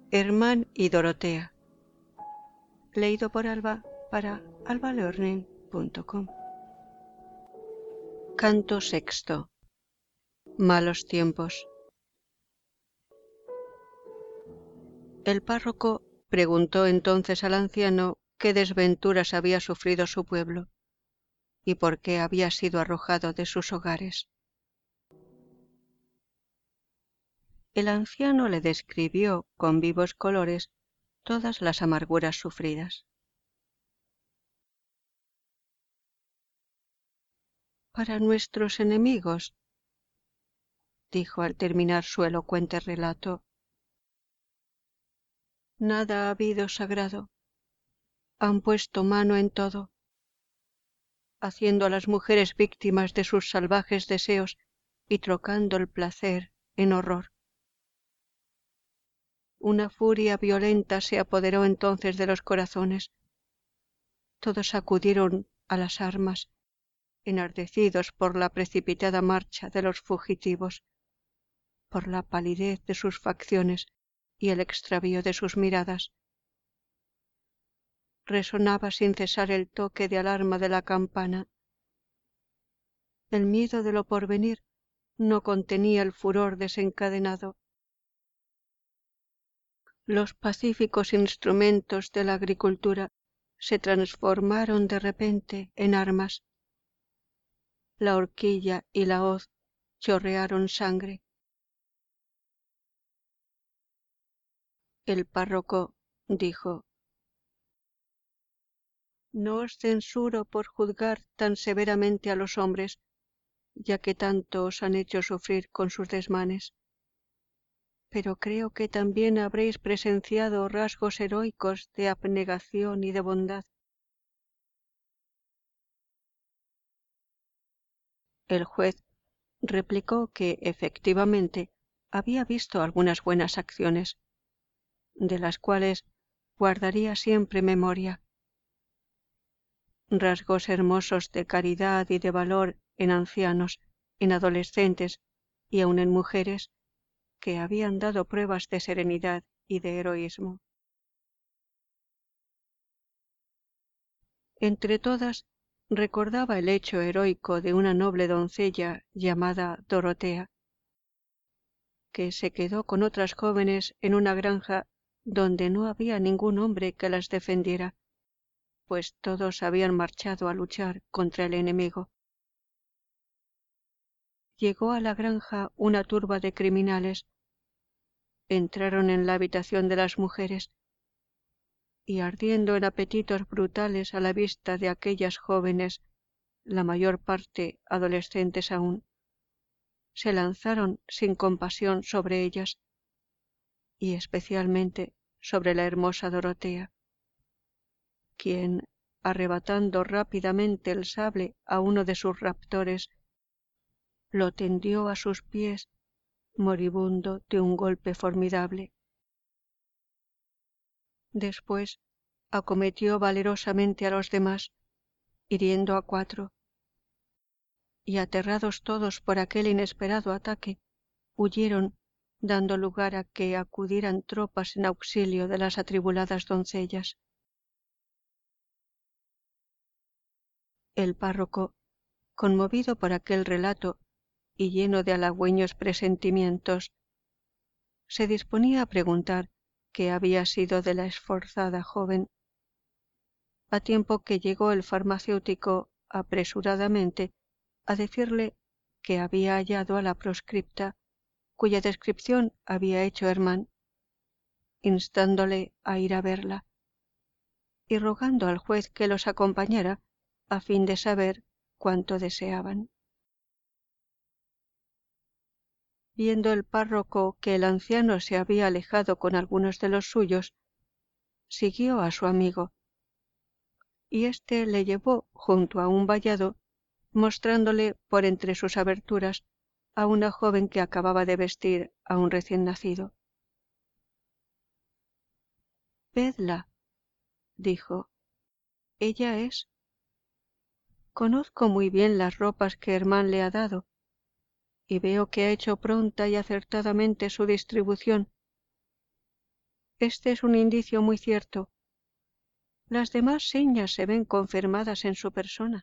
Herman y Dorotea. Leído por Alba para albalearning.com. Canto sexto. Malos tiempos. El párroco preguntó entonces al anciano qué desventuras había sufrido su pueblo y por qué había sido arrojado de sus hogares. El anciano le describió con vivos colores todas las amarguras sufridas. Para nuestros enemigos, dijo al terminar su elocuente relato, nada ha habido sagrado. Han puesto mano en todo, haciendo a las mujeres víctimas de sus salvajes deseos y trocando el placer en horror. Una furia violenta se apoderó entonces de los corazones. Todos acudieron a las armas, enardecidos por la precipitada marcha de los fugitivos, por la palidez de sus facciones y el extravío de sus miradas. Resonaba sin cesar el toque de alarma de la campana. El miedo de lo porvenir no contenía el furor desencadenado. Los pacíficos instrumentos de la agricultura se transformaron de repente en armas. La horquilla y la hoz chorrearon sangre. El párroco dijo: no os censuro por juzgar tan severamente a los hombres, ya que tanto os han hecho sufrir con sus desmanes. Pero creo que también habréis presenciado rasgos heroicos de abnegación y de bondad. El juez replicó que efectivamente había visto algunas buenas acciones, de las cuales guardaría siempre memoria. Rasgos hermosos de caridad y de valor en ancianos, en adolescentes y aun en mujeres, que habían dado pruebas de serenidad y de heroísmo. Entre todas, recordaba el hecho heroico de una noble doncella llamada Dorotea, que se quedó con otras jóvenes en una granja donde no había ningún hombre que las defendiera, pues todos habían marchado a luchar contra el enemigo. Llegó a la granja una turba de criminales. Entraron en la habitación de las mujeres y, ardiendo en apetitos brutales a la vista de aquellas jóvenes, la mayor parte adolescentes aún, se lanzaron sin compasión sobre ellas, y especialmente sobre la hermosa Dorotea, quien, arrebatando rápidamente el sable a uno de sus raptores, lo tendió a sus pies, moribundo de un golpe formidable. Después acometió valerosamente a los demás, hiriendo a 4, y aterrados todos por aquel inesperado ataque, huyeron, dando lugar a que acudieran tropas en auxilio de las atribuladas doncellas. El párroco, conmovido por aquel relato y lleno de halagüeños presentimientos, se disponía a preguntar qué había sido de la esforzada joven, a tiempo que llegó el farmacéutico apresuradamente a decirle que había hallado a la proscripta, cuya descripción había hecho Herman, instándole a ir a verla y rogando al juez que los acompañara a fin de saber cuánto deseaban. Viendo el párroco que el anciano se había alejado con algunos de los suyos, siguió a su amigo, y éste le llevó junto a un vallado, mostrándole por entre sus aberturas a una joven que acababa de vestir a un recién nacido. «Vedla», dijo, «ella es. Conozco muy bien las ropas que Herman le ha dado, y veo que ha hecho pronta y acertadamente su distribución. Este es un indicio muy cierto. Las demás señas se ven confirmadas en su persona.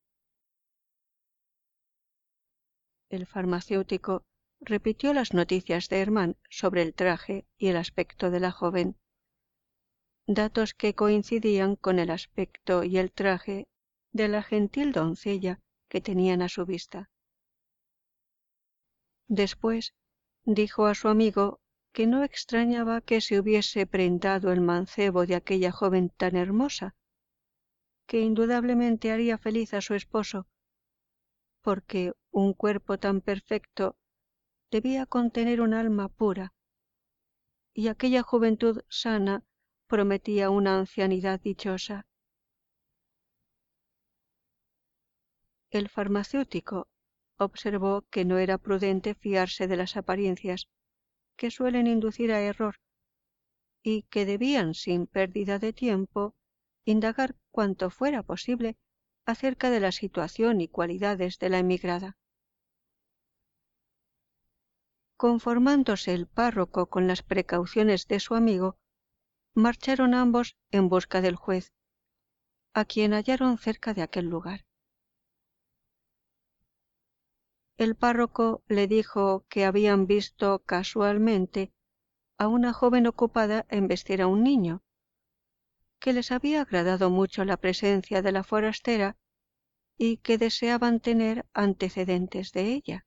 El farmacéutico repitió las noticias de Hermann sobre el traje y el aspecto de la joven, datos que coincidían con el aspecto y el traje de la gentil doncella que tenían a su vista. Después dijo a su amigo que no extrañaba que se hubiese prendado el mancebo de aquella joven tan hermosa, que indudablemente haría feliz a su esposo, porque un cuerpo tan perfecto debía contener un alma pura, y aquella juventud sana prometía una ancianidad dichosa. El farmacéutico observó que no era prudente fiarse de las apariencias, que suelen inducir a error, y que debían, sin pérdida de tiempo, indagar cuanto fuera posible acerca de la situación y cualidades de la emigrada. Conformándose el párroco con las precauciones de su amigo, marcharon ambos en busca del juez, a quien hallaron cerca de aquel lugar. El párroco le dijo que habían visto casualmente a una joven ocupada en vestir a un niño, que les había agradado mucho la presencia de la forastera y que deseaban tener antecedentes de ella.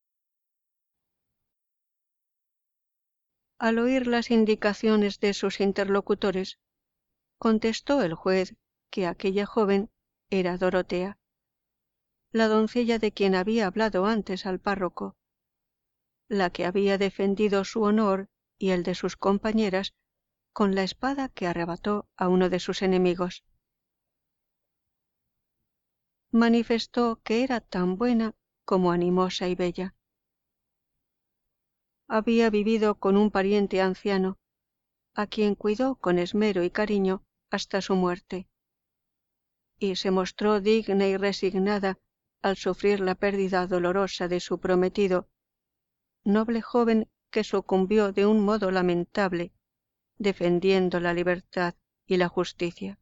Al oír las indicaciones de sus interlocutores, contestó el juez que aquella joven era Dorotea, la doncella de quien había hablado antes al párroco, la que había defendido su honor y el de sus compañeras con la espada que arrebató a uno de sus enemigos. Manifestó que era tan buena como animosa y bella. Había vivido con un pariente anciano, a quien cuidó con esmero y cariño hasta su muerte, y se mostró digna y resignada al sufrir la pérdida dolorosa de su prometido, noble joven que sucumbió de un modo lamentable, defendiendo la libertad y la justicia.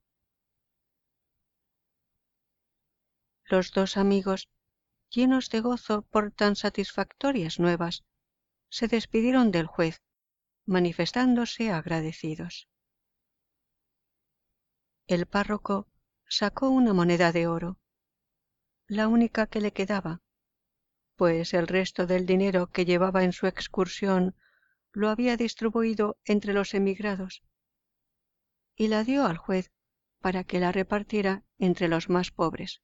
Los dos amigos, llenos de gozo por tan satisfactorias nuevas, se despidieron del juez, manifestándose agradecidos. El párroco sacó una moneda de oro, la única que le quedaba, pues el resto del dinero que llevaba en su excursión lo había distribuido entre los emigrados, y la dio al juez para que la repartiera entre los más pobres.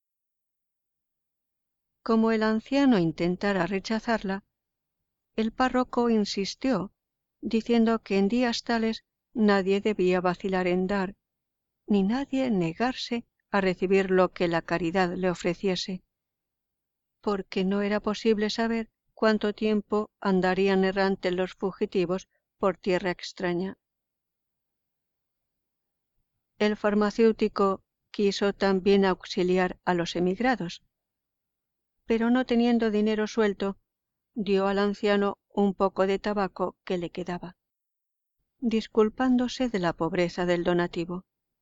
Como el anciano intentara rechazarla, el párroco insistió, diciendo que en días tales nadie debía vacilar en dar, ni nadie negarse a recibir lo que la caridad le ofreciese, porque no era posible saber cuánto tiempo andarían errantes los fugitivos por tierra extraña. El farmacéutico quiso también auxiliar a los emigrados, pero no teniendo dinero suelto, dio al anciano un poco de tabaco que le quedaba, disculpándose de la pobreza del donativo.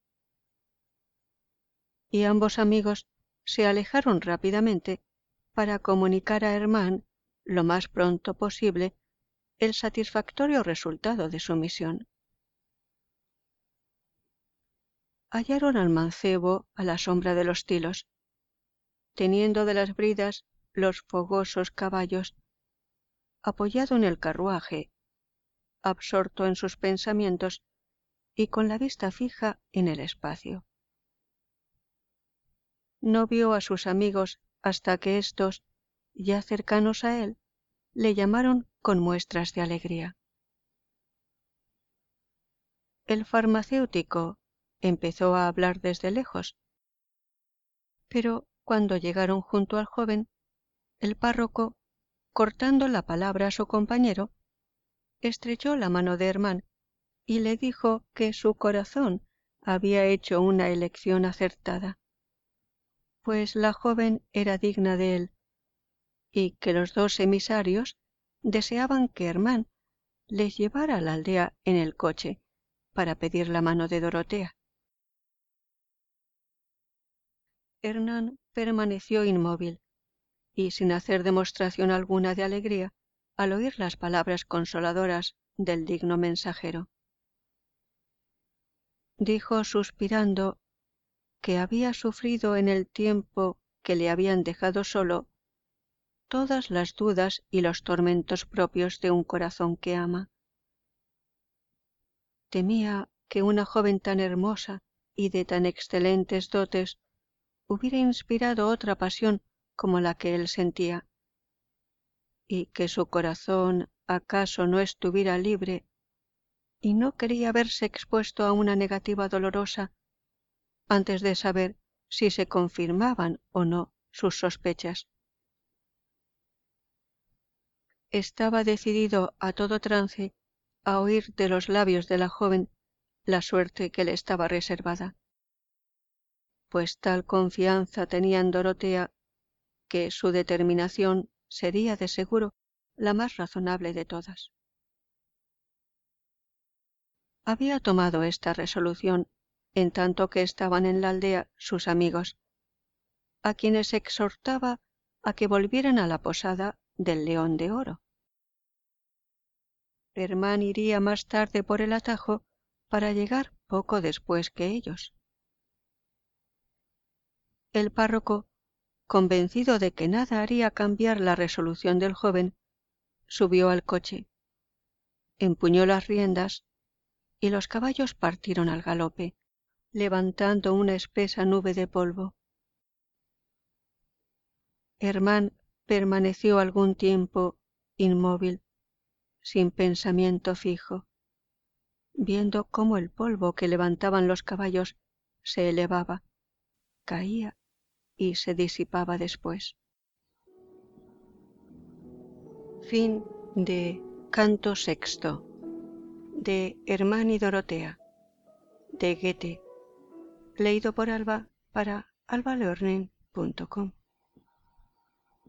Y ambos amigos se alejaron rápidamente para comunicar a Hermann lo más pronto posible el satisfactorio resultado de su misión. Hallaron al mancebo a la sombra de los tilos, teniendo de las bridas los fogosos caballos, apoyado en el carruaje, absorto en sus pensamientos y con la vista fija en el espacio. No vio a sus amigos hasta que éstos, ya cercanos a él, le llamaron con muestras de alegría. El farmacéutico empezó a hablar desde lejos, pero cuando llegaron junto al joven, el párroco, cortando la palabra a su compañero, estrechó la mano de Hermann y le dijo que su corazón había hecho una elección acertada, pues la joven era digna de él, y que los dos emisarios deseaban que Hermann les llevara a la aldea en el coche para pedir la mano de Dorotea. Hernán permaneció inmóvil y sin hacer demostración alguna de alegría al oír las palabras consoladoras del digno mensajero. Dijo suspirando que había sufrido en el tiempo que le habían dejado solo todas las dudas y los tormentos propios de un corazón que ama. Temía que una joven tan hermosa y de tan excelentes dotes hubiera inspirado otra pasión como la que él sentía, y que su corazón acaso no estuviera libre, y no quería verse expuesto a una negativa dolorosa antes de saber si se confirmaban o no sus sospechas. Estaba decidido a todo trance a oír de los labios de la joven la suerte que le estaba reservada, pues tal confianza tenía en Dorotea que su determinación sería de seguro la más razonable de todas. Había tomado esta resolución en tanto que estaban en la aldea sus amigos, a quienes exhortaba a que volvieran a la posada del León de Oro. Hernán iría más tarde por el atajo para llegar poco después que ellos. El párroco, convencido de que nada haría cambiar la resolución del joven, subió al coche, empuñó las riendas y los caballos partieron al galope, levantando una espesa nube de polvo. Hernán permaneció algún tiempo inmóvil, sin pensamiento fijo, viendo cómo el polvo que levantaban los caballos se elevaba, caía y se disipaba después. Fin de Canto sexto de Hernán y Dorotea de Goethe, leído por Alba para albalearning.com.